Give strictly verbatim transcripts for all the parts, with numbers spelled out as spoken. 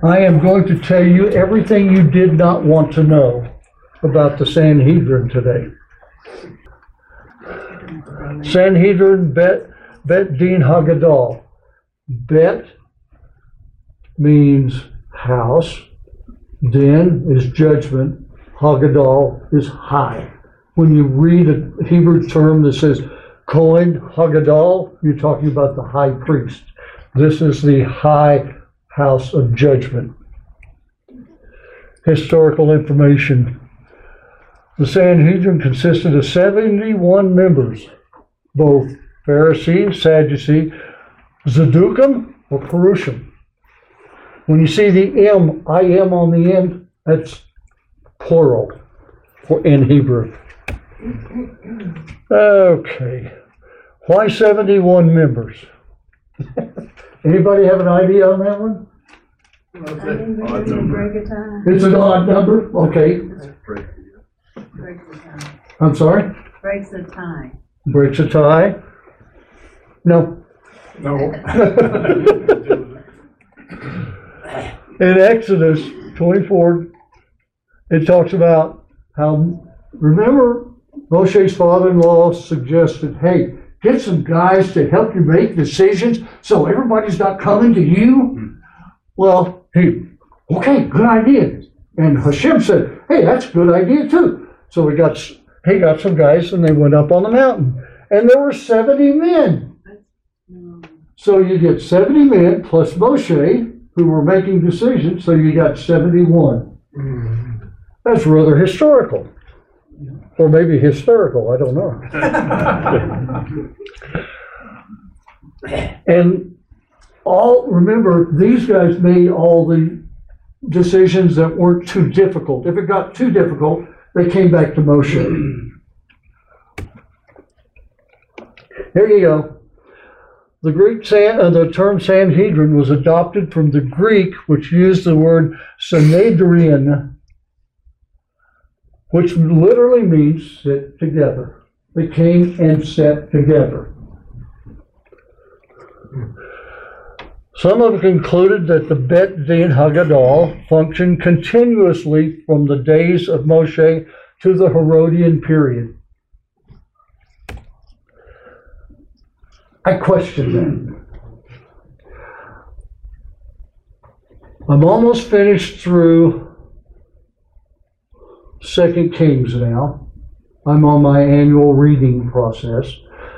I am going to tell you everything you did not want to know about the Sanhedrin today. Sanhedrin, Bet, Bet Din Hagadol. Bet means house. Din is judgment. Hagadol is high. When you read a Hebrew term that says Kohen Hagadol, you're talking about the high priest. This is the high house of judgment. Historical information. The Sanhedrin consisted of seventy-one members, both Pharisee, Sadducee, Zadukim, or Perushim. When you see the M, I am on the end, that's plural for in Hebrew. Okay. Why seventy-one members? Anybody have an idea on that one? I think it's a break of time. It's an odd number? Okay. Breaks the time. I'm sorry? Breaks the time. Breaks a tie? No. No. In Exodus twenty-four, it talks about how, remember, Moshe's father-in-law suggested, hey, get some guys to help you make decisions so everybody's not coming to you. Well, he, okay, good idea. And Hashem said, hey, that's a good idea too. So we got, he got some guys and they went up on the mountain. And there were seventy men. So you get seventy men plus Moshe who were making decisions, so you got seventy-one. That's rather historical. Or maybe hysterical, I don't know. And all, remember, these guys made all the decisions that weren't too difficult. If it got too difficult, they came back to Moshe. Here you go. The Greek san, uh, the term Sanhedrin was adopted from the Greek, which used the word Sanhedrin, which literally means sit together. They came and sat together. Some have concluded that the Bet Din Hagadol functioned continuously from the days of Moshe to the Herodian period. I question that. I'm almost finished through Second Kings now. I'm on my annual reading process.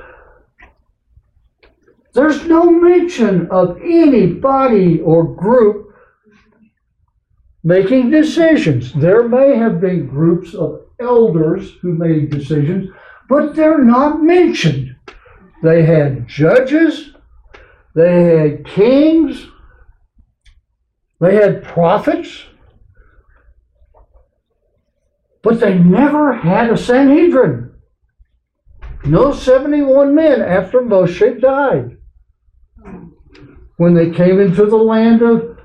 There's no mention of anybody or group making decisions. There may have been groups of elders who made decisions, but they're not mentioned. They had judges, they had kings, they had prophets, but they never had a Sanhedrin. No seventy-one men after Moshe died. When they came into the land of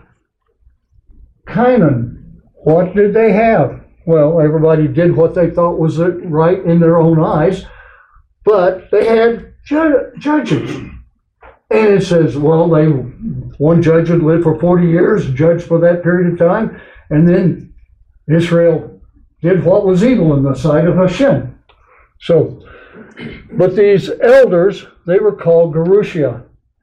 Canaan, what did they have? Well, everybody did what they thought was right in their own eyes, but they had ju- judges. And it says, well, they one judge would live for forty years, judge for that period of time, and then Israel did what was evil in the sight of Hashem. So, but these elders, they were called Gerushia.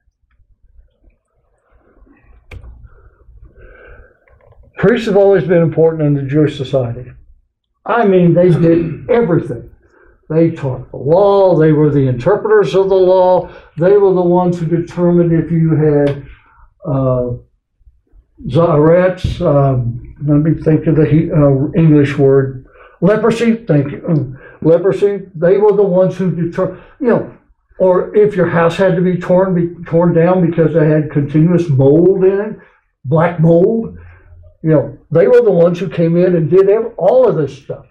Priests have always been important in the Jewish society. I mean, they did everything. They taught the law. They were the interpreters of the law. They were the ones who determined if you had uh, Zarets, um, let me think of the uh, English word, leprosy, thank you, um, leprosy. They were the ones who determined, you know, or if your house had to be torn, be torn down because they had continuous mold in it, black mold. You know, they were the ones who came in and did every, all of this stuff.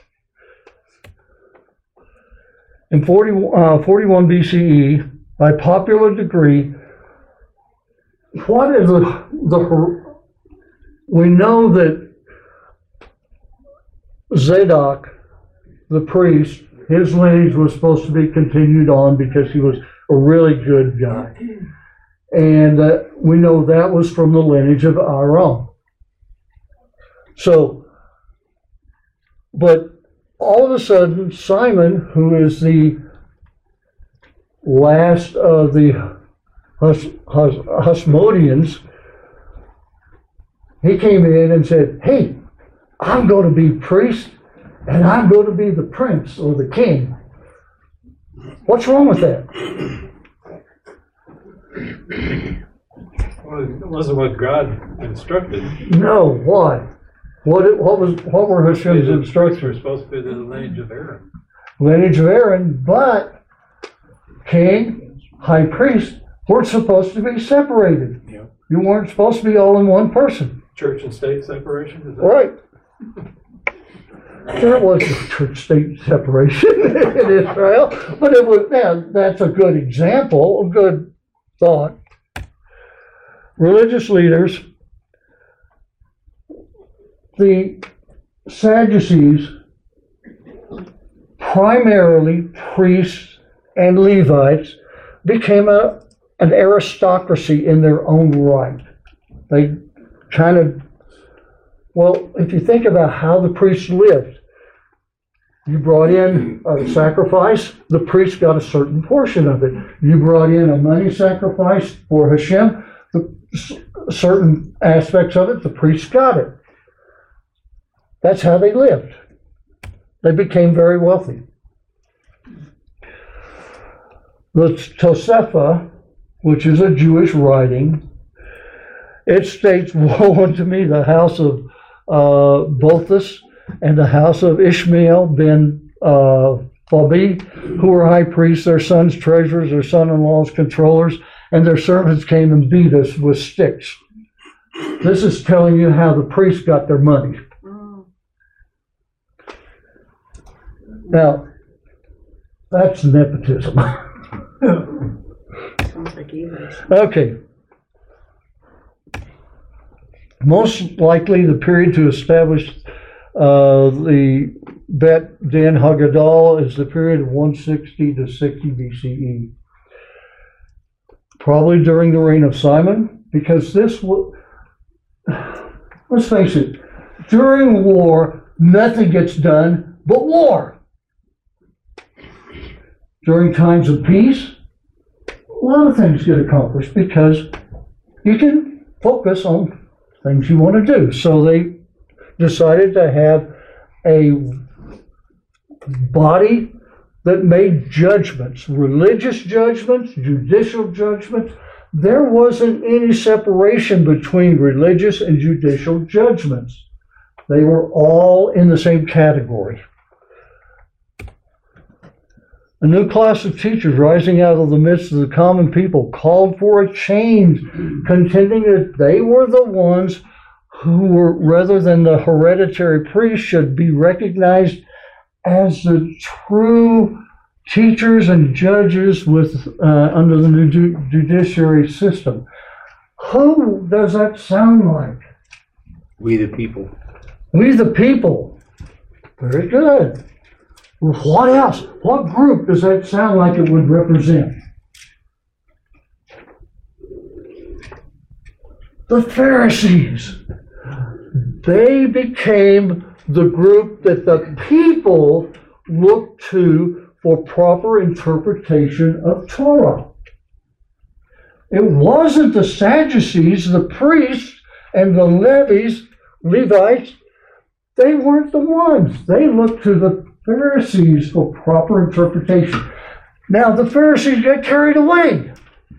In forty, uh, forty-one B C E, by popular decree, what is the, the, we know that Zadok, the priest, his lineage was supposed to be continued on because he was a really good guy. And uh, we know that was from the lineage of Aaron. So, but all of a sudden, Simon, who is the last of the Hus, Hus, Hasmodeans, he came in and said, hey, I'm going to be priest and I'm going to be the prince or the king. What's wrong with that? Well, it wasn't what God instructed. No, why? What, what was what were Hashem's We're instructions? supposed to be the lineage of Aaron. Lineage of Aaron, but king, high priest, weren't supposed to be separated. Yeah. You weren't supposed to be all in one person. Church and state separation? Is that Right. There was no church-state separation in Israel, but it was, yeah, that's a good example, a good thought. Religious leaders, the Sadducees, primarily priests and Levites, became a, an aristocracy in their own right. They kind of, well, if you think about how the priests lived, you brought in a sacrifice, the priest got a certain portion of it. You brought in a money sacrifice for Hashem, the certain aspects of it, the priest got it. That's how they lived. They became very wealthy. The Tosefah, which is a Jewish writing, it states, woe unto me, the house of uh, Bothus and the house of Ishmael ben uh, Fabi, who were high priests, their sons treasurers, their son-in-laws controllers, and their servants came and beat us with sticks. This is telling you how the priests got their money. Now, that's nepotism. Sounds like you. Okay. Most likely the period to establish uh, the Bet Din Hagadol is the period of one sixty to sixty B C E. Probably during the reign of Simon, because this was, let's face it, during war, nothing gets done but war. During times of peace, a lot of things get accomplished because you can focus on things you want to do. So they decided to have a body that made judgments, religious judgments, judicial judgments. There wasn't any separation between religious and judicial judgments. They were all in the same category. A new class of teachers rising out of the midst of the common people called for a change, contending that they were the ones who were, rather than the hereditary priests, should be recognized as the true teachers and judges with uh, under the new ju- judiciary system. Who does that sound like? We the people. We the people. Very good. What else? What group does that sound like it would represent? The Pharisees. They became the group that the people looked to for proper interpretation of Torah. It wasn't the Sadducees, the priests, and the Levites, Levites. They weren't the ones. They looked to the Pharisees for proper interpretation. Now, the Pharisees got carried away.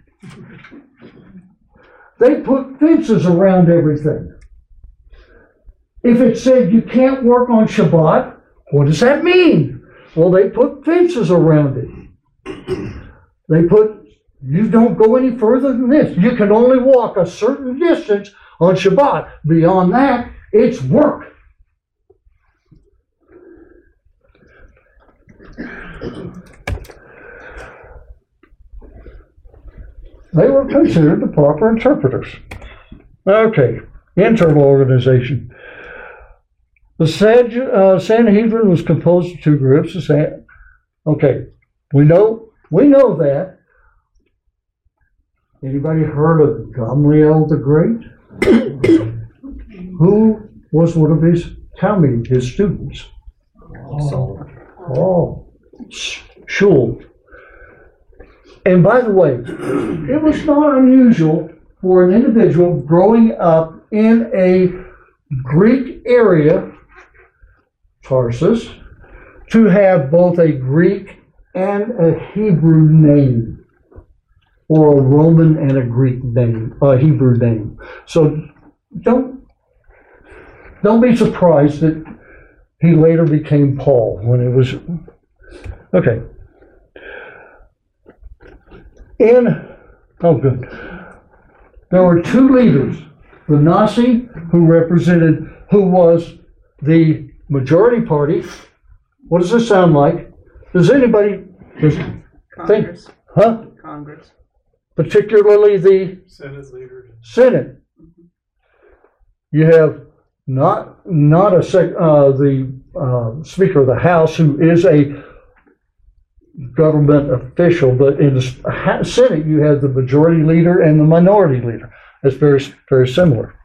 They put fences around everything. If it said you can't work on Shabbat, what does that mean? Well, they put fences around it. They put, you don't go any further than this. You can only walk a certain distance on Shabbat. Beyond that, it's work. They were considered the proper interpreters. Okay, internal organization. The San, uh, Sanhedrin was composed of two groups. Okay, we know we know that. Anybody heard of Gamaliel the Great? Who was one of his Talmud, his students. Saul. Oh, Shul. And by the way, it was not unusual for an individual growing up in a Greek area, Tarsus, to have both a Greek and a Hebrew name, or a Roman and a Greek name, a Hebrew name. So don't don't be surprised that he later became Paul when it was okay. In oh good. There were two leaders, the Nasi, who represented who was the majority party. What does this sound like? Does anybody does Congress. think huh? Congress. Particularly the Senate leaders. Senate. You have not not a sec, uh, the uh, Speaker of the House, who is a government official, but in the Senate you have the majority leader and the minority leader. It's very very similar.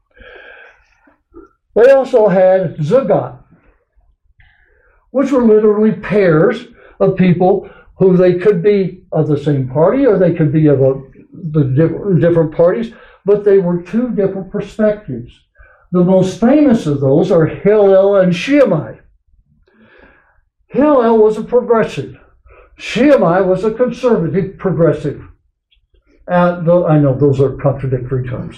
They also had Zagat, which were literally pairs of people who they could be of the same party or they could be of a, the different, different parties, but they were two different perspectives. The most famous of those are Hillel and Shammai. Hillel was a progressive. Shammai was a conservative progressive. Uh, though I know those are contradictory terms.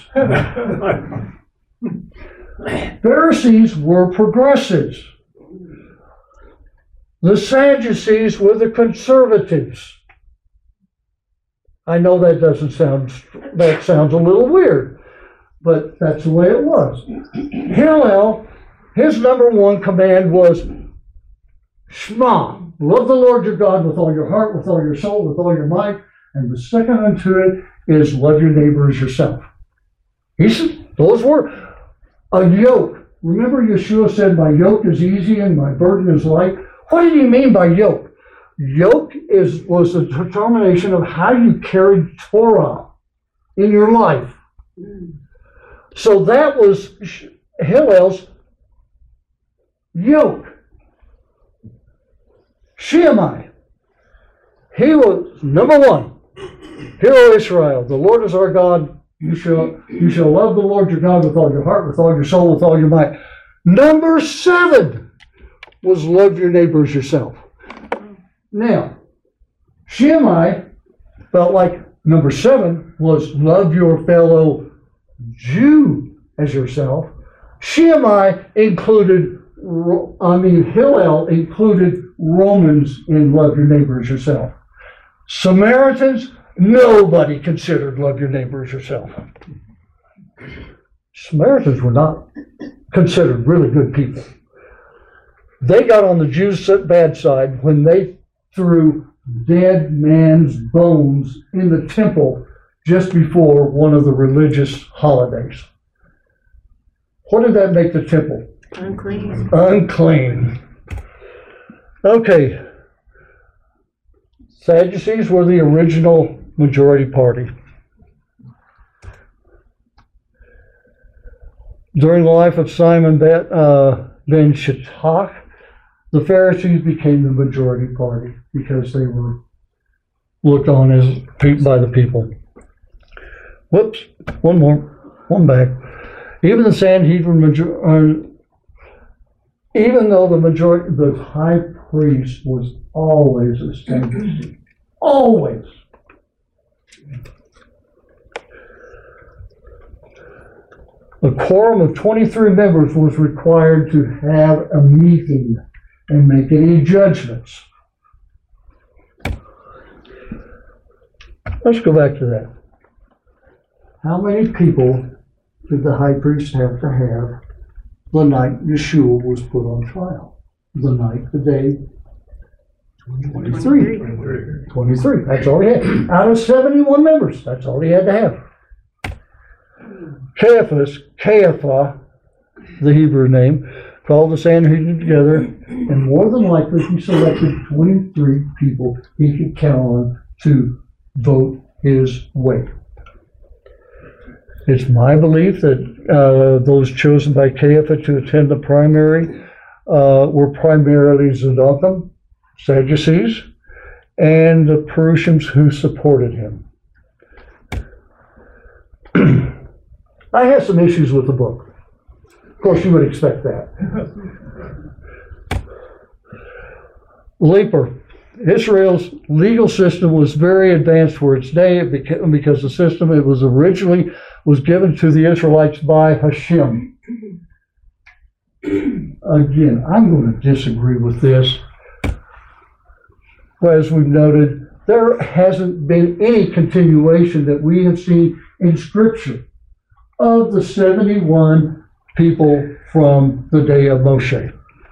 Pharisees were progressives. The Sadducees were the conservatives. I know that doesn't sound, that sounds a little weird, but that's the way it was. Hillel, his number one command was Shema, love the Lord your God with all your heart, with all your soul, with all your might, and the second unto it is love your neighbor as yourself. He said, those were a yoke. Remember Yeshua said, my yoke is easy and my burden is light. What did he mean by yoke? Yoke is was a determination of how you carried Torah in your life. So that was Hillel's yoke. Shammai, he was number one. Hear, O Israel, the Lord is our God. You shall you shall love the Lord your God with all your heart, with all your soul, with all your might. Number seven was love your neighbor as yourself. Now, Shammai felt like number seven was love your fellow Jew as yourself. Shammai included, I mean, Hillel included Romans in love your neighbor as yourself. Samaritans, nobody considered love your neighbor as yourself. Samaritans were not considered really good people. They got on the Jews' bad side when they threw dead man's bones in the temple just before one of the religious holidays. What did that make the temple? Unclean. Unclean. Okay. Sadducees were the original majority party. During the life of Simon ben, uh, ben Shattach, the Pharisees became the majority party because they were looked on as by the people. Whoops, one more, one back. Even the Sanhedrin, major, uh, even though the majority, the high priest was always a Sadducee, always. A quorum of twenty-three members was required to have a meeting and make any judgments. Let's go back to that. How many people did the high priest have to have the night Yeshua was put on trial? The night, the day? twenty-three. twenty-three. That's all he had. Out of seventy-one members, that's all he had to have. Caiaphas, Caiaphas, the Hebrew name, called the Sanhedrin together, and more than likely he selected twenty-three people he could count on to vote his way. It's my belief that uh, those chosen by Caiaphas to attend the primary uh, were primarily Zadokim, Sadducees, and the Perusians who supported him. I have some issues with the book. Of course, you would expect that. Leper. Israel's legal system was very advanced for its day because the system it was originally was given to the Israelites by Hashem. Again, I'm going to disagree with this. As we've noted, there hasn't been any continuation that we have seen in Scripture of the seventy-one people from the day of Moshe.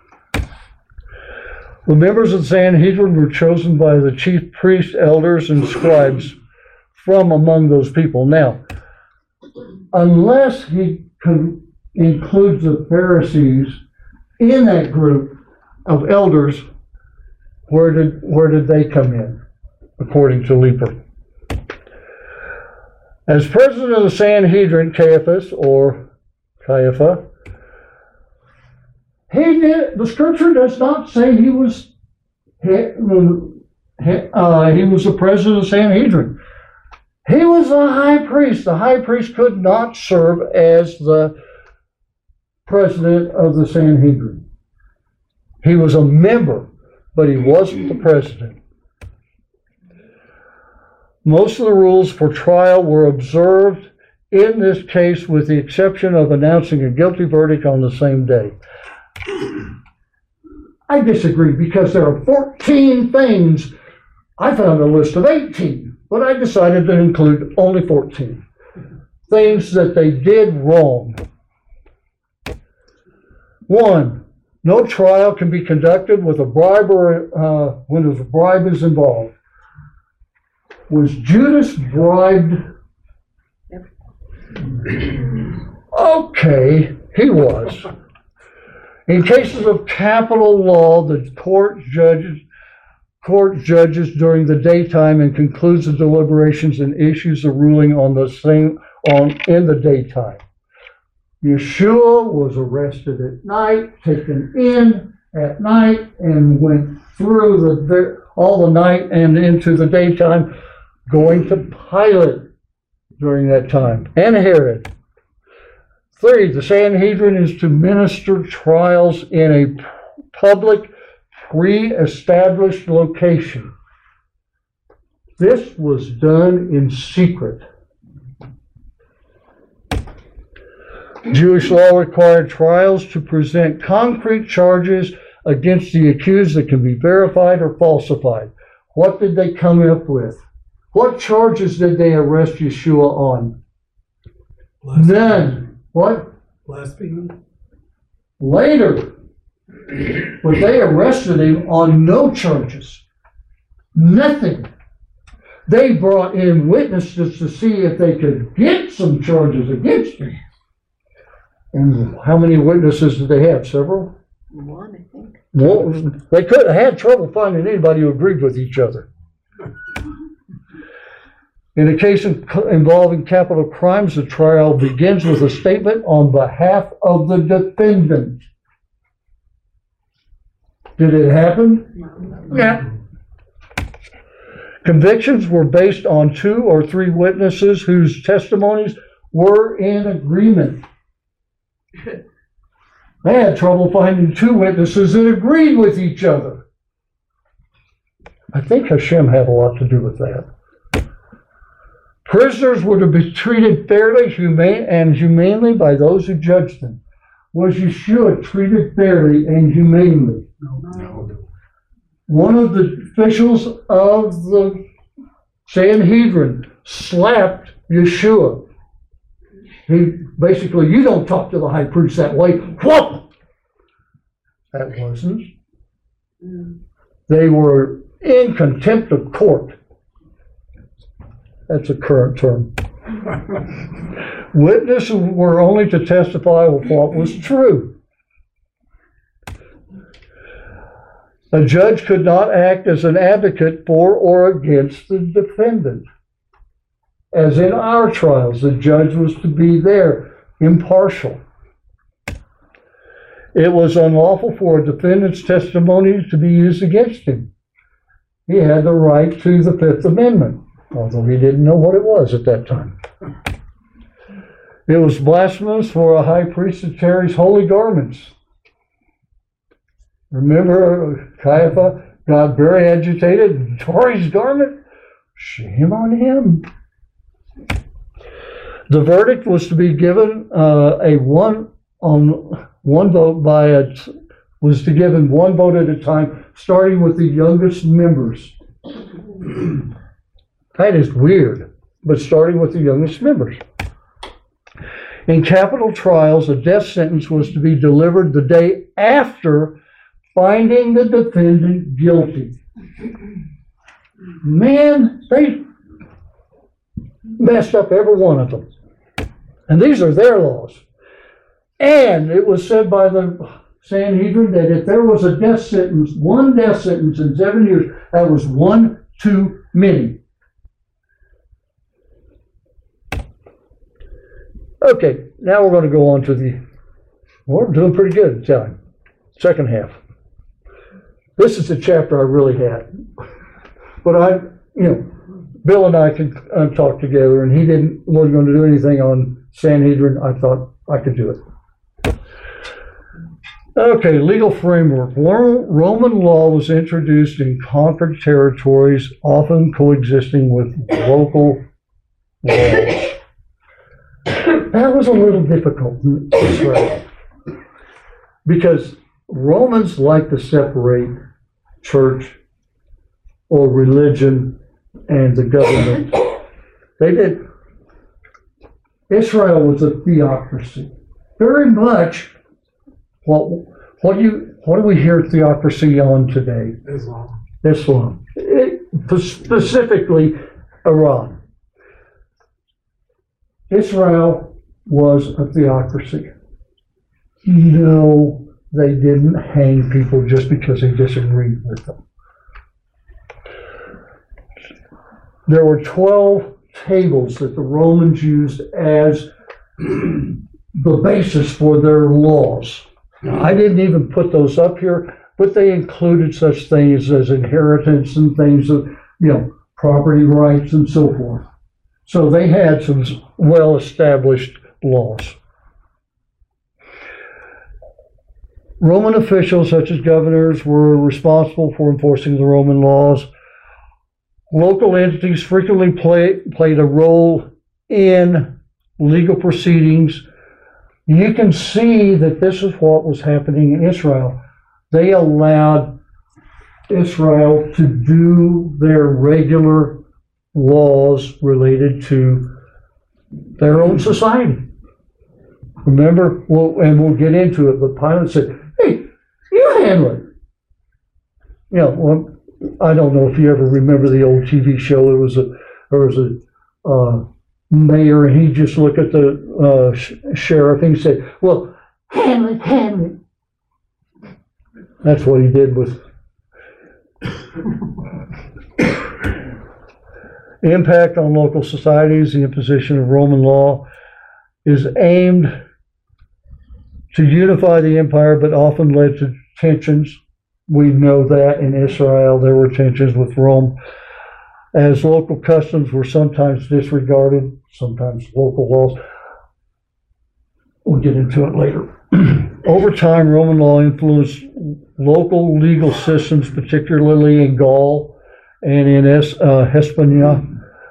The members of the Sanhedrin were chosen by the chief priests, elders, and scribes from among those people. Now, unless he con- includes the Pharisees in that group of elders, where did where did they come in, according to Leper? As president of the Sanhedrin, Caiaphas, or Caiapha, he did, the scripture does not say he was he, uh, he was the president of the Sanhedrin. He was the high priest. The high priest could not serve as the president of the Sanhedrin. He was a member, but he wasn't the president. Most of the rules for trial were observed in this case, with the exception of announcing a guilty verdict on the same day. I disagree because there are fourteen things. I found a list of eighteen, but I decided to include only fourteen things that they did wrong. One, no trial can be conducted with a bribe or uh, when a bribe is involved. Was Judas bribed? Yep. Okay, he was. In cases of capital law, the court judges court judges during the daytime and concludes the deliberations and issues a ruling on the same on in the daytime. Yeshua was arrested at night, taken in at night, and went through the all the night and into the daytime, going to Pilate during that time, and Herod. Three, the Sanhedrin is to minister trials in a public, pre-established location. This was done in secret. Jewish law required trials to present concrete charges against the accused that can be verified or falsified. What did they come up with? What charges did they arrest Yeshua on? Blasphemy. None. What? Blasphemy. Later. But they arrested him on no charges. Nothing. They brought in witnesses to see if they could get some charges against him. And how many witnesses did they have? Several? One, I think. Well, they could have had trouble finding anybody who agreed with each other. In a case involving capital crimes, the trial begins with a statement on behalf of the defendant. Did it happen? Yeah. Convictions were based on two or three witnesses whose testimonies were in agreement. They had trouble finding two witnesses that agreed with each other. I think Hashem had a lot to do with that. Prisoners were to be treated fairly humane and humanely by those who judged them. Was Yeshua treated fairly and humanely? No. One of the officials of the Sanhedrin slapped Yeshua. He basically, you don't talk to the high priest that way. Whoop! That wasn't. They were in contempt of court. That's a current term. Witnesses were only to testify with what was true. A judge could not act as an advocate for or against the defendant. as in our trials, the judge was to be there, impartial. It was unlawful for a defendant's testimony to be used against him. He had the right to the Fifth Amendment, although he didn't know what it was at that time. It was blasphemous for a high priest to tear his holy garments. Remember, Caiaphas got very agitated and tore his garment? Shame on him. The verdict was to be given uh, a one on one vote by a was to given one vote at a time, starting with the youngest members. That is weird, but starting with the youngest members. In capital trials, a death sentence was to be delivered the day after finding the defendant guilty. Man, they messed up every one of them. And these are their laws. And it was said by the Sanhedrin that if there was a death sentence, one death sentence in seven years, that was one too many. Okay, now we're going to go on to the, well, we're doing pretty good, telling. Second half. This is the chapter I really had. But I, you know, Bill and I could uh, talk together, and he didn't, wasn't going to do anything on Sanhedrin. I thought I could do it. Okay, legal framework. Roman law was introduced in conquered territories, often coexisting with local laws. That was a little difficult in Israel because Romans like to separate church or religion and the government. They did. Israel was a theocracy. Very much what what do you what do we hear theocracy on today? Islam. Islam. It, specifically Iran. Israel was a theocracy. No, they didn't hang people just because they disagreed with them. There were twelve tables that the Romans used as the basis for their laws. Now, I didn't even put those up here, but they included such things as inheritance and things of, you know, property rights and so forth. So they had some well-established laws. Roman officials, such as governors, were responsible for enforcing the Roman laws. Local entities frequently play, played a role in legal proceedings. You can see that this is what was happening in Israel. They allowed Israel to do their regular laws related to their own society. Remember, well, and we'll get into it, but Pilate said, hey, you handle it. You know, well, I don't know if you ever remember the old T V show. There was a, there was a uh, mayor, and he just looked at the uh, sh- sheriff, and he said, well, handle it, handle it. That's what he did with impact on local societies. The imposition of Roman law is aimed to unify the empire, but often led to tensions. We know that in Israel there were tensions with Rome, as local customs were sometimes disregarded, sometimes local laws. We'll get into it later. Over time, Roman law influenced local legal systems, particularly in Gaul and in es- uh, Hispania,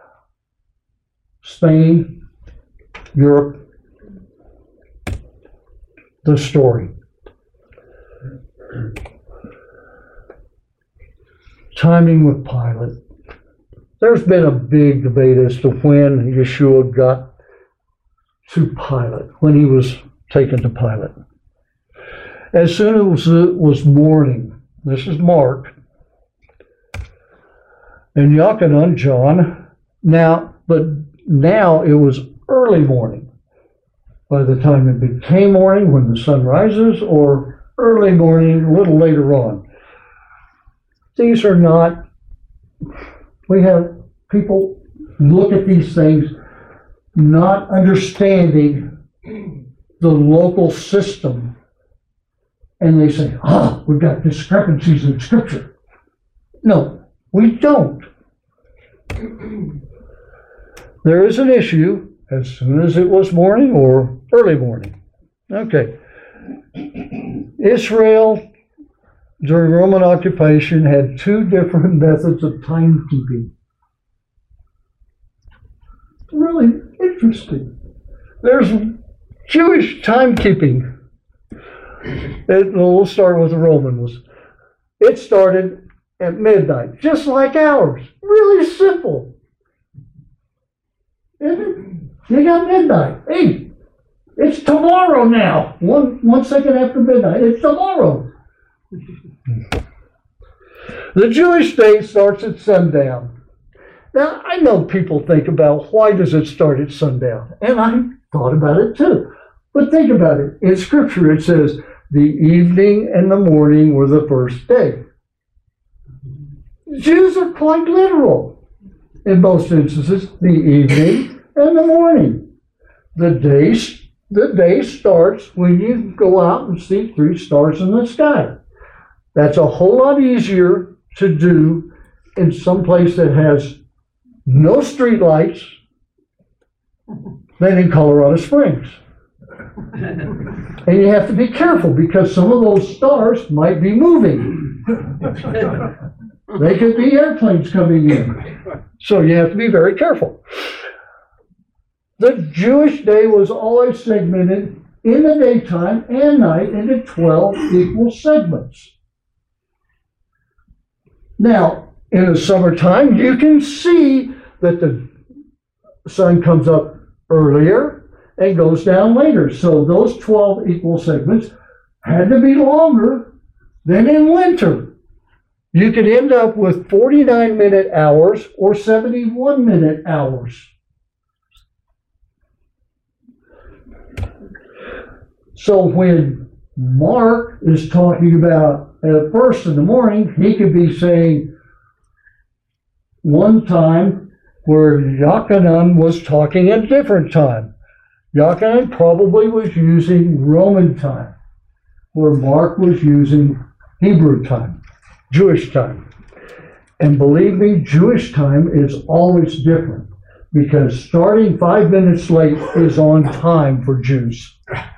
Spain, Europe. The story. Timing with Pilate. There's been a big debate as to when Yeshua got to Pilate, when he was taken to Pilate. As soon as it was morning, this is Mark, and Yochanan, John, now, but now it was early morning. By the time it became morning, when the sun rises, or early morning, a little later on. These are not, we have people look at these things not understanding the local system, and they say, ah, we've got discrepancies in Scripture. No, we don't. There is an issue as soon as it was morning or early morning. Okay. Israel, during Roman occupation, had two different methods of timekeeping. Really interesting. There's Jewish timekeeping. It, we'll start with the Roman ones. It started at midnight, just like ours. Really simple. Isn't it? You got midnight. Hey, it's tomorrow now. One one second after midnight. It's tomorrow. The Jewish day starts at sundown. Now, I know people think about why does it start at sundown? And I thought about it too. But think about it. In Scripture it says, the evening and the morning were the first day. Jews are quite literal. In most instances, the evening and the morning. The day, the day starts when you go out and see three stars in the sky. That's a whole lot easier to do in some place that has no street lights than in Colorado Springs. And you have to be careful because some of those stars might be moving. They could be airplanes coming in. So you have to be very careful. The Jewish day was always segmented in the daytime and night into twelve equal segments. Now, in the summertime, you can see that the sun comes up earlier and goes down later. So those twelve equal segments had to be longer than in winter. You could end up with forty-nine minute hours or seventy-one minute hours. So when Mark is talking about at first in the morning, he could be saying one time where Yochanan was talking at a different time. Yochanan probably was using Roman time, where Mark was using Hebrew time, Jewish time. And believe me, Jewish time is always different because starting five minutes late is on time for Jews.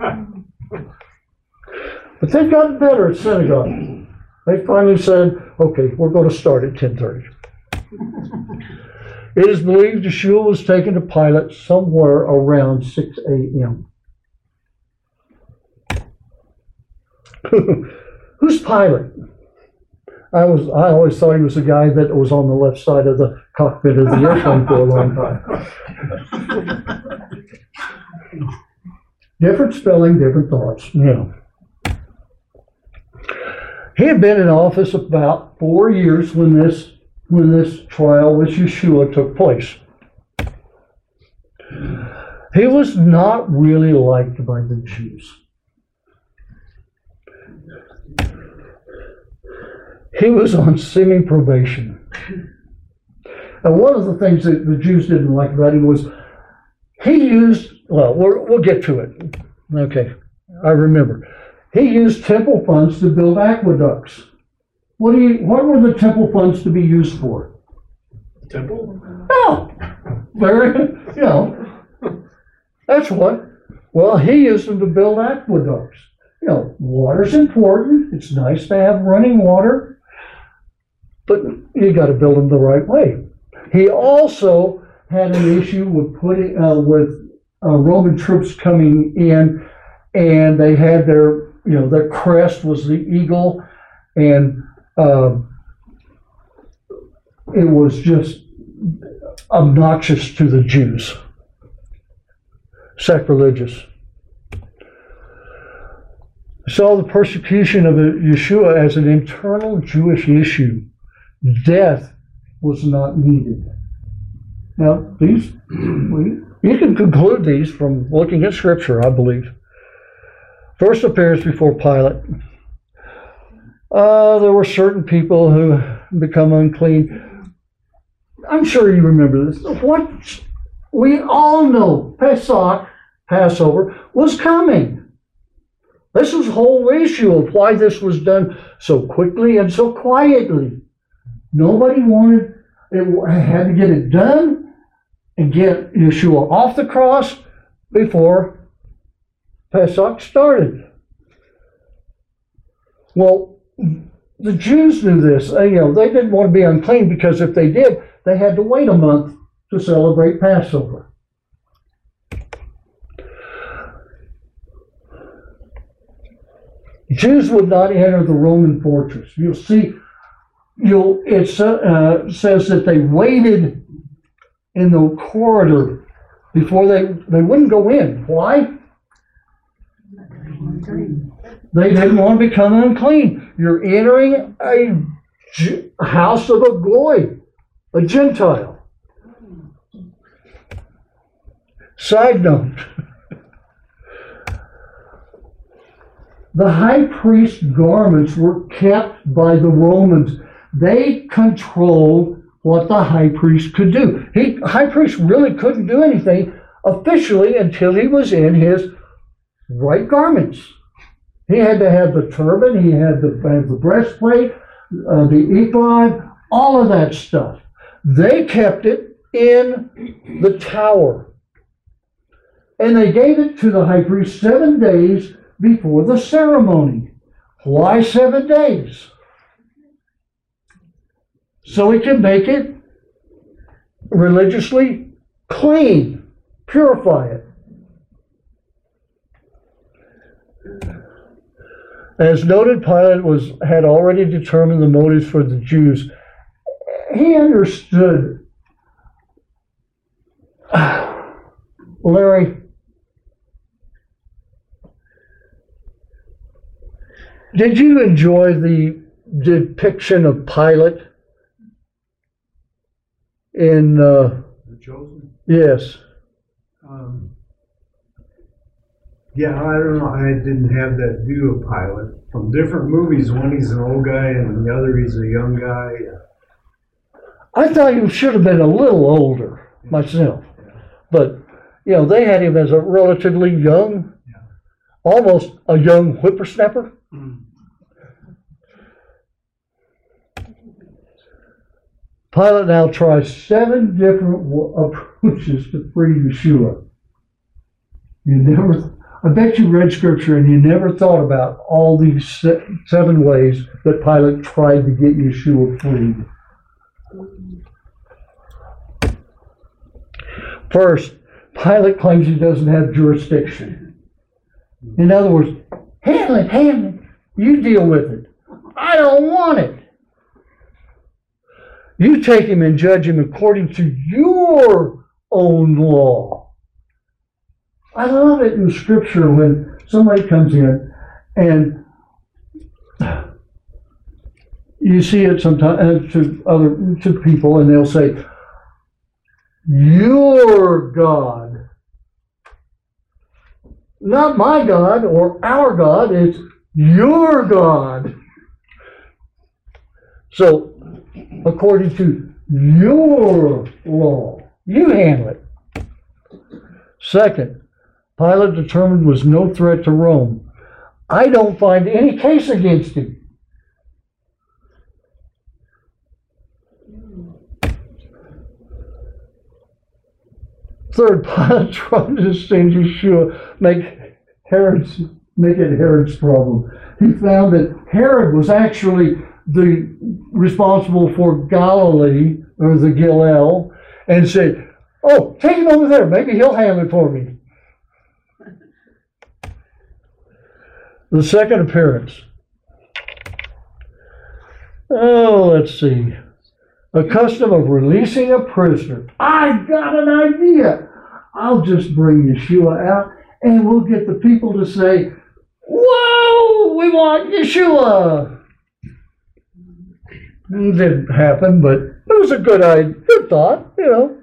But they've gotten better at synagogue. They finally said, okay, we're going to start at ten thirty. It is believed Yeshua was taken to Pilate somewhere around six a.m. Who's Pilate? I was I always thought he was the guy that was on the left side of the cockpit of the airplane for a long time. Different spelling, different thoughts. Yeah. He had been in office about four years when this when this trial with Yeshua took place. He was not really liked by the Jews. He was on semi-probation. And one of the things that the Jews didn't like about him was he used, well, we're, we'll get to it. Okay, I remember. He used temple funds to build aqueducts. What do you, what were the temple funds to be used for? Temple? No. Very, you know, that's what. Well, he used them to build aqueducts. You know, water's important. It's nice to have running water, but you got to build them the right way. He also had an issue with putting uh, with uh, Roman troops coming in, and they had their, you know, their crest was the eagle, and uh, it was just obnoxious to the Jews, sacrilegious. Saw the persecution of Yeshua as an internal Jewish issue. Death was not needed. Now, these, you can conclude these from looking at Scripture, I believe. First appears before Pilate. Uh, there were certain people who become unclean. I'm sure you remember this. What we all know, Pesach, Passover, was coming. This was the whole issue of why this was done so quickly and so quietly. Nobody wanted it, had to get it done and get Yeshua off the cross before Pesach started. Well, the Jews knew this. You know, they didn't want to be unclean because if they did, they had to wait a month to celebrate Passover. Jews would not enter the Roman fortress. You'll see, you'll, it uh, says that they waited in the corridor before they, they wouldn't go in. Why? They didn't want to become unclean. You're entering a house of a goy, a Gentile. Side note. The high priest's garments were kept by the Romans. They controlled what the high priest could do. He, high priest really couldn't do anything officially until he was in his right garments. He had to have the turban, he had to have the breastplate, uh, the ephod, all of that stuff. They kept it in the tower. And they gave it to the high priest seven days before the ceremony. Why seven days? So he can make it religiously clean, purify it. As noted, Pilate was had already determined the motives for the Jews. He understood. Larry, did you enjoy the depiction of Pilate in? Uh, The Chosen? yes. Um, yeah, I don't know. I didn't have that view of Pilate. From different movies, one he's an old guy and the other he's a young guy. I thought he should have been a little older myself, but you know they had him as a relatively young, Yeah. almost a young whippersnapper. Pilate now tries seven different w- approaches to free Yeshua. You never, I bet you read scripture and you never thought about all these se- seven ways that Pilate tried to get Yeshua freed. First, Pilate claims he doesn't have jurisdiction. In other words, handle it, handle it. You deal with it. I don't want it. You take him and judge him according to your own law. I love it in Scripture when somebody comes in and you see it sometimes to other to people, and they'll say, "Your God, not my God or our God. It's your God." So, according to your law, you handle it. Second, Pilate determined was no threat to Rome. I don't find any case against him. Third, Pilate tried to send Yeshua, make Herod's, make it Herod's problem. He found that Herod was actually the responsible for Galilee, or the Gilel, and said, "Oh, take him over there. Maybe he'll handle it for me." The second appearance. Oh, let's see. A custom of releasing a prisoner. I got an idea. I'll just bring Yeshua out and we'll get the people to say, "Whoa, we want Yeshua." It didn't happen, but it was a good idea, good thought, you know.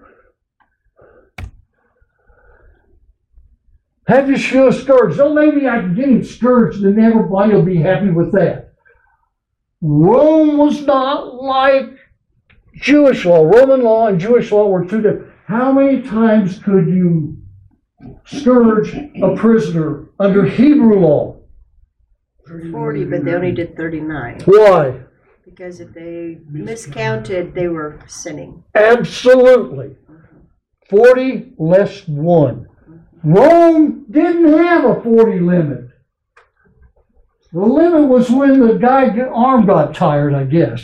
Have Yeshua scourged. Oh, maybe I can get him scourged and everybody will be happy with that. Rome was not like Jewish law, Roman law and Jewish law were two different. How many times could you scourge a prisoner under Hebrew law? Forty, but they only did thirty-nine. Why? Because if they miscounted, they were sinning. Absolutely. forty less one. Rome didn't have a forty limit. The limit was when the guy's arm got tired, I guess.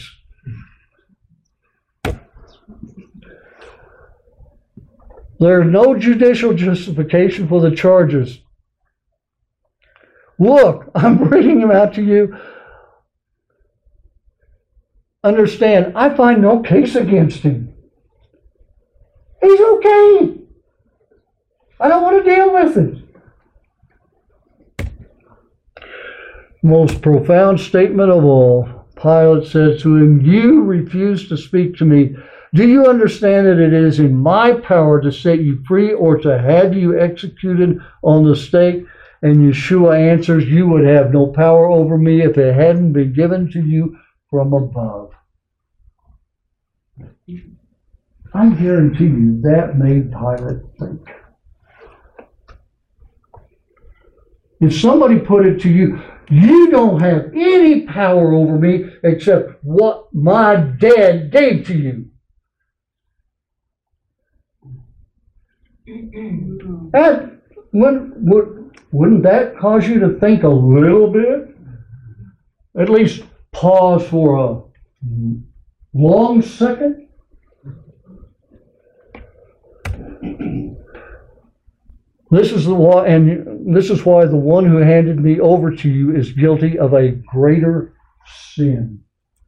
There's no judicial justification for the charges. Look, I'm reading them out to you. Understand, I find no case against him. He's okay. I don't want to deal with it. Most profound statement of all. Pilate says to him, "You refuse to speak to me. Do you understand that it is in my power to set you free or to have you executed on the stake?" And Yeshua answers, "You would have no power over me if it hadn't been given to you from above." I guarantee you that made Pilate think. If somebody put it to you, you don't have any power over me except what my dad gave to you. That, would, would, wouldn't that cause you to think a little bit? At least pause for a long second? This is the why, and this is why the one who handed me over to you is guilty of a greater sin.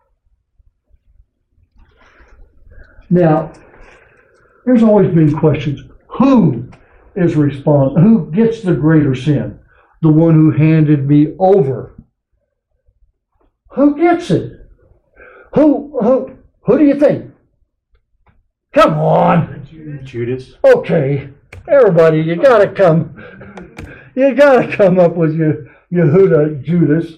Now, there's always been questions. Who is responsible? Who gets the greater sin? The one who handed me over. Who gets it? Who, who, who do you think? Come on. Judas. Okay. Everybody, you gotta come, you gotta come up with your Yehuda, Judas.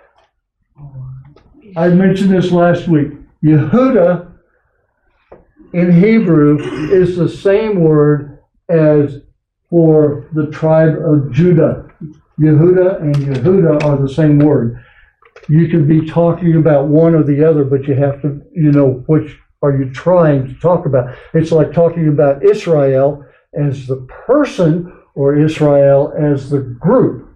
I mentioned this last week. Yehuda in Hebrew is the same word as for the tribe of Judah. Yehuda and Yehuda are the same word. You can be talking about one or the other, but you have to, you know, which are you trying to talk about? It's like talking about Israel as the person or Israel as the group.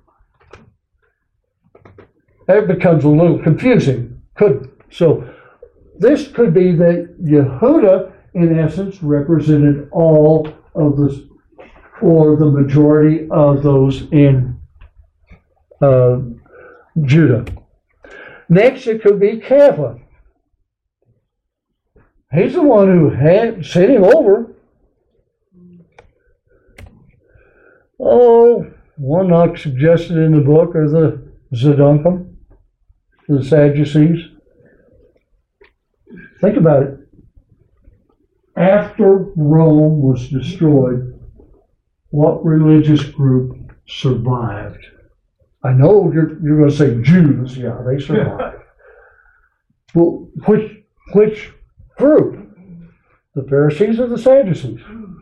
That becomes a little confusing. Could so this could be that Yehuda, in essence, represented all of the, or the majority of those in uh, Judah. Next, it could be Kepha. He's the one who had sent him over. Oh, one not suggested in the book are the Zedunkim, the Sadducees. Think about it. After Rome was destroyed, what religious group survived? I know you're, you're going to say Jews. Yeah, they survived. Well, which, which group? The Pharisees or the Sadducees?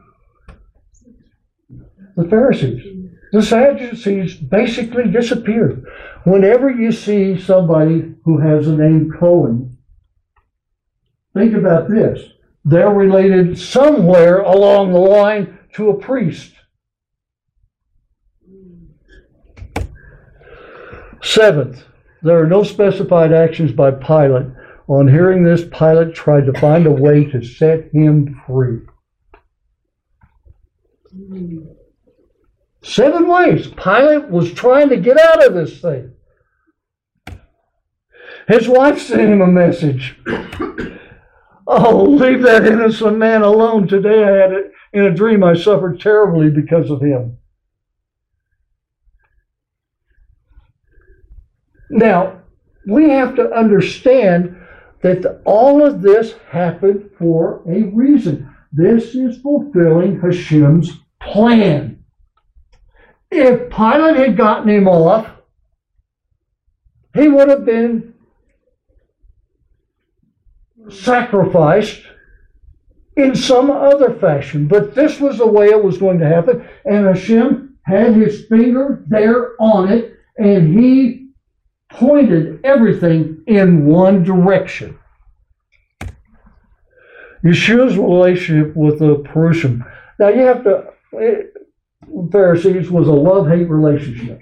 The Pharisees. The Sadducees basically disappeared. Whenever you see somebody who has the name Cohen, think about this. They're related somewhere along the line to a priest. Seventh, there are no specified actions by Pilate. On hearing this, Pilate tried to find a way to set him free. Seven ways Pilate was trying to get out of this thing. His wife sent him a message. "Oh, leave that innocent man alone. Today I had it in a dream. I suffered terribly because of him." Now, we have to understand that all of this happened for a reason. This is fulfilling Hashem's plan. If Pilate had gotten him off, he would have been sacrificed in some other fashion. But this was the way it was going to happen. And Hashem had his finger there on it, and he pointed everything in one direction. Yeshua's relationship with the Perushim. Now you have to, it, Pharisees was a love-hate relationship.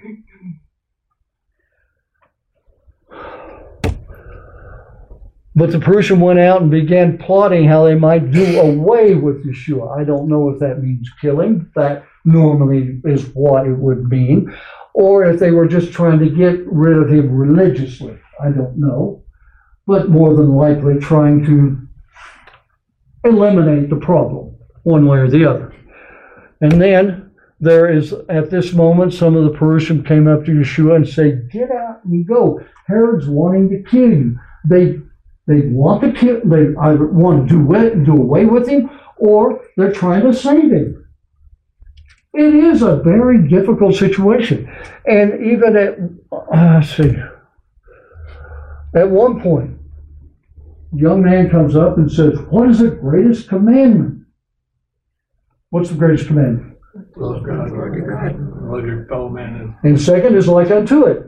But the Perushim went out and began plotting how they might do away with Yeshua. I don't know if that means killing. That normally is what it would mean. Or if they were just trying to get rid of him religiously. I don't know. But more than likely trying to eliminate the problem, one way or the other. And then there is, at this moment, some of the Perushim came up to Yeshua and said, get out and go. Herod's wanting to kill you. They They want to kill, they either want to do, it, do away with him, or they're trying to save him. It is a very difficult situation. And even at, uh, let's see, at one point, a young man comes up and says, what is the greatest commandment? What's the greatest commandment? Love God, love your fellow man. And second is like unto it.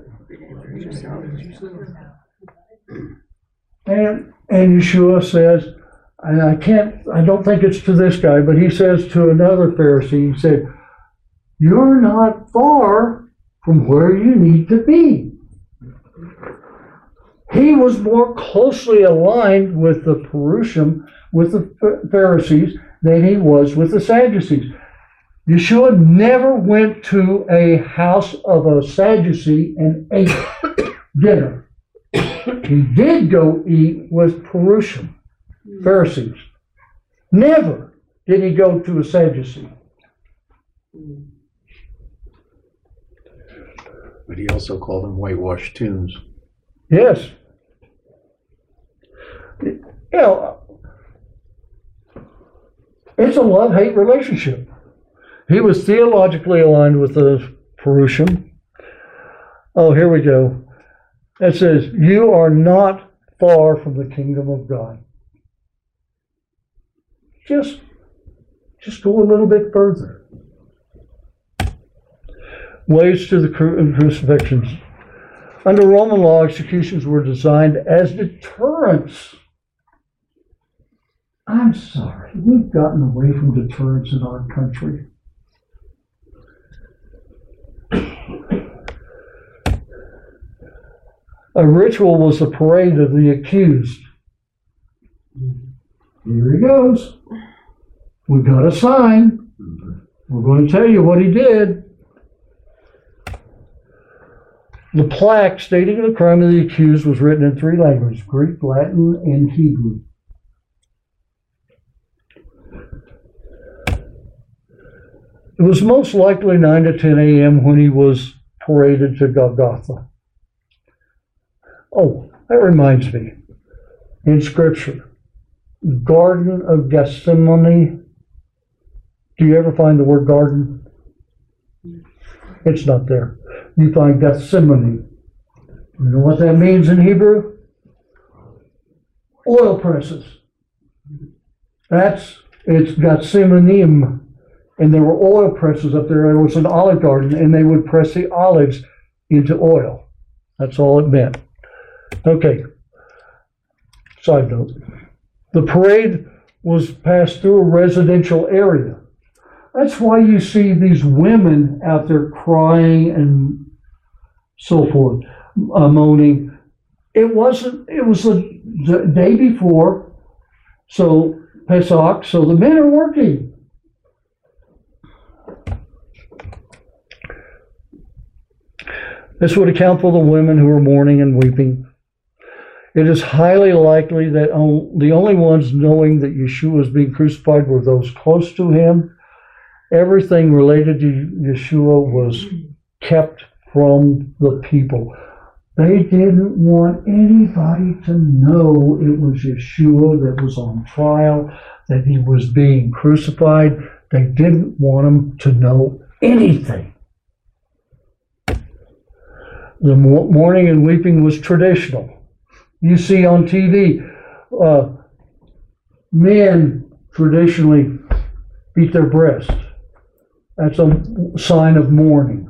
And and Yeshua says, and I can't, I don't think it's to this guy, but he says to another Pharisee, he said, you're not far from where you need to be. He was more closely aligned with the Perushim, with the Pharisees, than he was with the Sadducees. Yeshua never went to a house of a Sadducee and ate dinner. He did go eat with Perushim, Pharisees. Never did he go to a Sadducee. But he also called them whitewashed tombs. Yes. You know, it's a love-hate relationship. He was theologically aligned with the Perushim. Oh, here we go. It says, you are not far from the kingdom of God. Just, just go a little bit further. Ways to the cru- crucifixions. Under Roman law, executions were designed as deterrents. I'm sorry, we've gotten away from deterrence in our country. A ritual was the parade of the accused. Here he goes. We got a sign. We're going to tell you what he did. The plaque stating the crime of the accused was written in three languages, Greek, Latin, and Hebrew. It was most likely nine to ten a.m. when he was paraded to Golgotha. Oh, that reminds me. In Scripture, Garden of Gethsemane. Do you ever find the word garden? It's not there. You find Gethsemane. You know what that means in Hebrew? Oil presses. That's, it's Gethsemanim. And there were oil presses up there. There was an olive garden, and they would press the olives into oil. That's all it meant. Okay. Side note. The parade was passed through a residential area. That's why you see these women out there crying and so forth, uh, moaning. It wasn't, it was the, the day before, so Pesach, so the men are working. This would account for the women who were mourning and weeping. It is highly likely that the only ones knowing that Yeshua was being crucified were those close to him. Everything related to Yeshua was kept from the people. They didn't want anybody to know it was Yeshua that was on trial, that he was being crucified. They didn't want them to know anything. The mourning and weeping was traditional. You see on T V, uh, men traditionally beat their breast. That's a sign of mourning.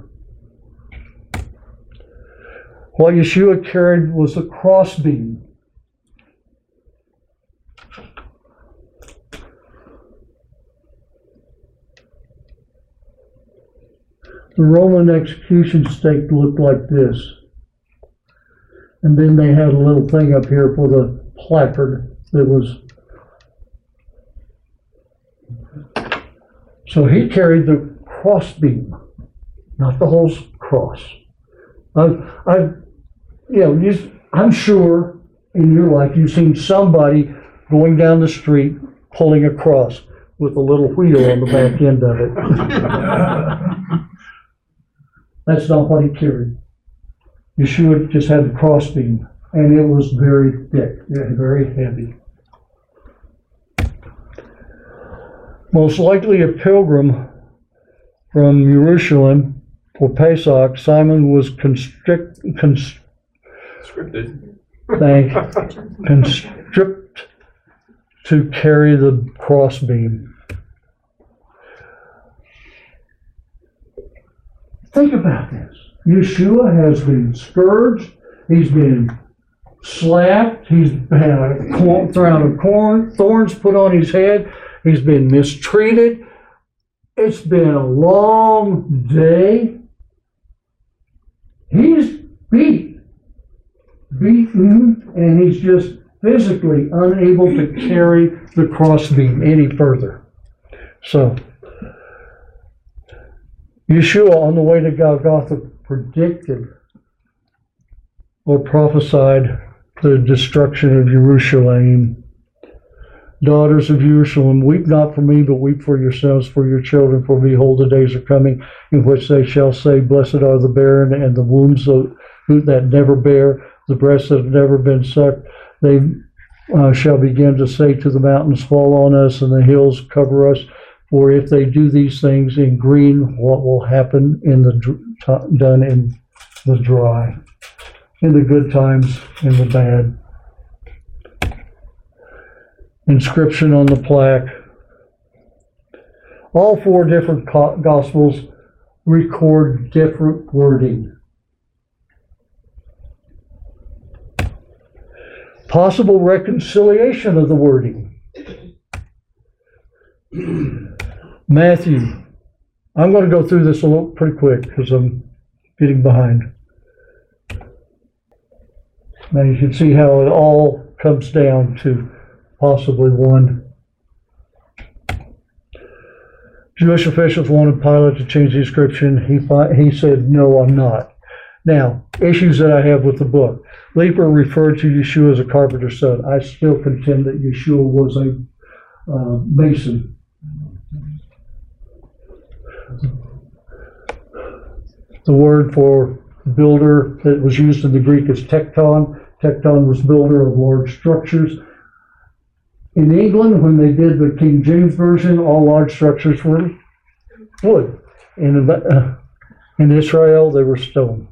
What Yeshua carried was a crossbeam. The Roman execution stake looked like this. And then they had a little thing up here for the placard that was. So he carried the crossbeam, not the whole cross. I've, I've, you know, you, I'm sure in your life you've seen somebody going down the street pulling a cross with a little wheel on the back end of it. That's not what he carried. Yeshua just had the crossbeam, and it was very thick, very heavy. Most likely a pilgrim from Jerusalem for Pesach, Simon was constrict, const, Scripted. thank, constrict to carry the crossbeam. Think about this. Yeshua has been scourged. He's been slapped. He's had a corn, thrown of corn, thorns put on his head. He's been mistreated. It's been a long day. He's beat, beaten, and he's just physically unable to carry the crossbeam any further. So, Yeshua on the way to Golgotha predicted or prophesied the destruction of Jerusalem. Daughters of Jerusalem, weep not for me, but weep for yourselves, for your children, for behold, the days are coming in which they shall say, blessed are the barren and the wombs that never bear, the breasts that have never been sucked. They uh, shall begin to say to the mountains, fall on us, and the hills cover us. For if they do these things in green, what will happen in the done in the dry, in the good times, in the bad? Inscription on the plaque. All four different Gospels record different wording. Possible reconciliation of the wording. Matthew. I'm going to go through this a little pretty quick because I'm getting behind. Now you can see how it all comes down to possibly one. Jewish officials wanted Pilate to change the inscription. He, he said, no, I'm not. Now, issues that I have with the book. Leeper referred to Yeshua as a carpenter's son. I still contend that Yeshua was a uh, mason. The word for builder that was used in the Greek is tekton. Tekton was builder of large structures. In England, when they did the King James Version, all large structures were wood. In, uh, in Israel, they were stone.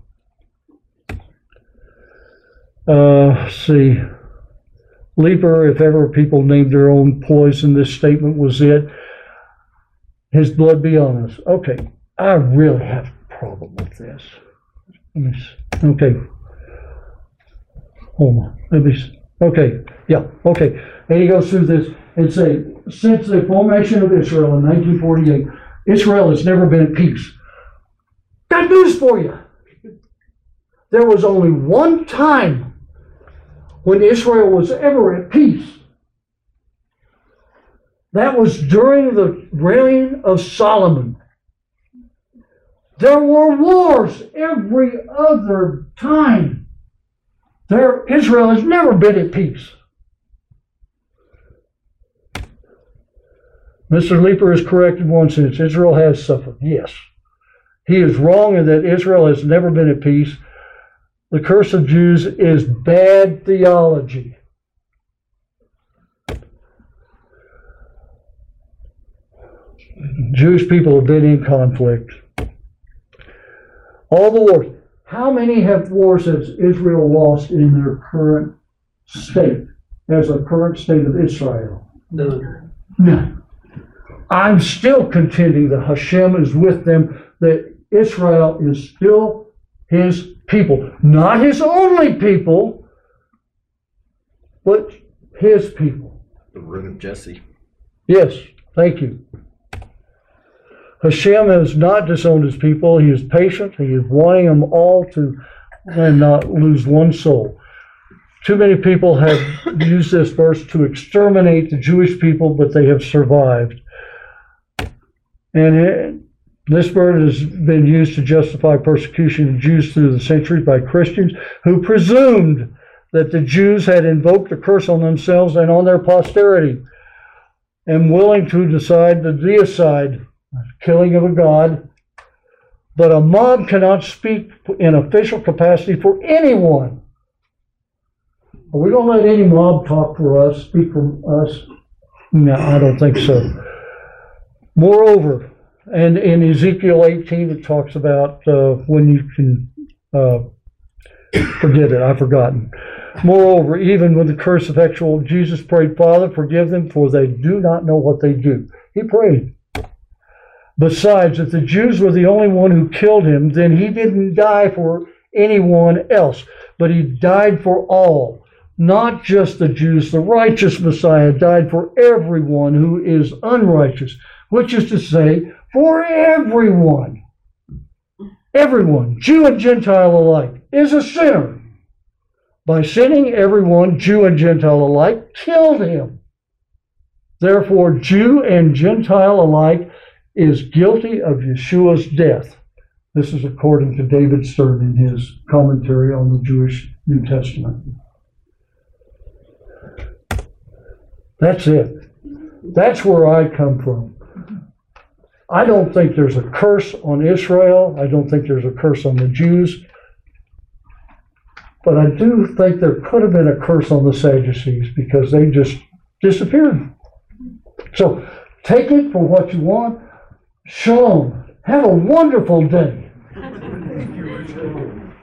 Uh, let's see. Leeper, if ever people named their own poison, this statement was it. His blood be on us. Okay, I really have a problem with this. Let me see. Okay. Hold on. Let me see. Okay, yeah, okay. And he goes through this and say, since the formation of Israel in nineteen forty-eight, Israel has never been at peace. Got news for you. There was only one time when Israel was ever at peace. That was during the reign of Solomon. There were wars every other time. There, Israel has never been at peace. Mister Leeper is correct in one sense. Israel has suffered. Yes. He is wrong in that Israel has never been at peace. The curse of Jews is bad theology. Jewish people have been in conflict. All the wars. How many have wars has Israel lost in their current state, as a current state of Israel? None. No. I'm still contending that Hashem is with them, that Israel is still his people. Not his only people, but his people. The root of Jesse. Yes, thank you. Hashem has not disowned his people. He is patient. He is wanting them all to and not lose one soul. Too many people have used this verse to exterminate the Jewish people, but they have survived. And it, this verse has been used to justify persecution of Jews through the centuries by Christians who presumed that the Jews had invoked a curse on themselves and on their posterity, and willing to decide the deicide, killing of a god. But a mob cannot speak in official capacity for anyone. Are we going to let any mob talk for us, speak for us? No, I don't think so. Moreover, and in Ezekiel eighteen, it talks about uh, when you can uh, forget it, I've forgotten. Moreover, even with the curse effectual, Jesus prayed, Father, forgive them, for they do not know what they do. He prayed. Besides, if the Jews were the only one who killed him, then he didn't die for anyone else, but he died for all. Not just the Jews. The righteous Messiah died for everyone who is unrighteous, which is to say, for everyone. Everyone, Jew and Gentile alike, is a sinner. By sinning, everyone, Jew and Gentile alike, killed him. Therefore, Jew and Gentile alike is guilty of Yeshua's death. This is according to David Stern in his commentary on the Jewish New Testament. That's it. That's where I come from. I don't think there's a curse on Israel. I don't think there's a curse on the Jews. But I do think there could have been a curse on the Sadducees because they just disappeared. So take it for what you want. Shalom. Have a wonderful day.